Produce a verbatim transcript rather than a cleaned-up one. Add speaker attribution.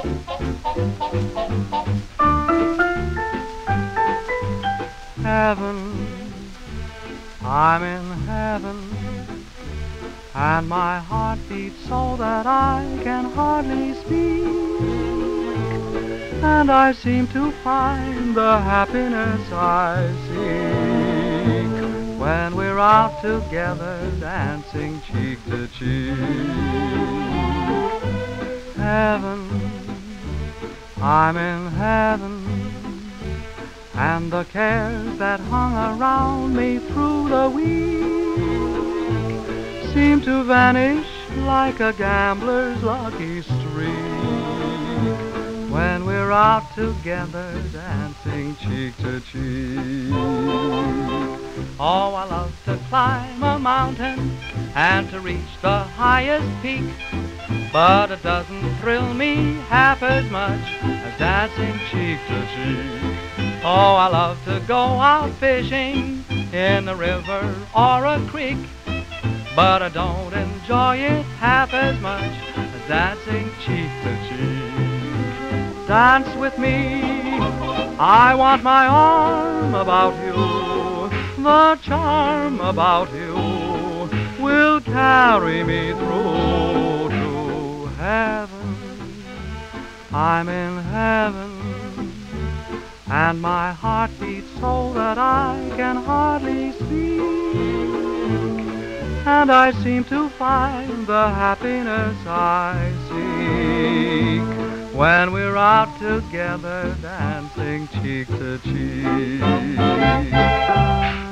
Speaker 1: Heaven, I'm in heaven, and my heart beats so that I can hardly speak, and I seem to find the happiness I seek when we're out together dancing cheek to cheek. Heaven, I'm in heaven, and the cares that hung around me through the week seem to vanish like a gambler's lucky streak when we're out together dancing cheek to cheek. Oh, I love to climb a mountain and to reach the highest peak, but it doesn't thrill me half as much as dancing cheek to cheek. Oh, I love to go out fishing in a river or a creek, but I don't enjoy it half as much as dancing cheek to cheek. Dance with me, I want my arm about you. The charm about you will carry me through to heaven. I'm in heaven, and my heart beats so that I can hardly speak, and I seem to find the happiness I seek when we're out together dancing cheek to cheek.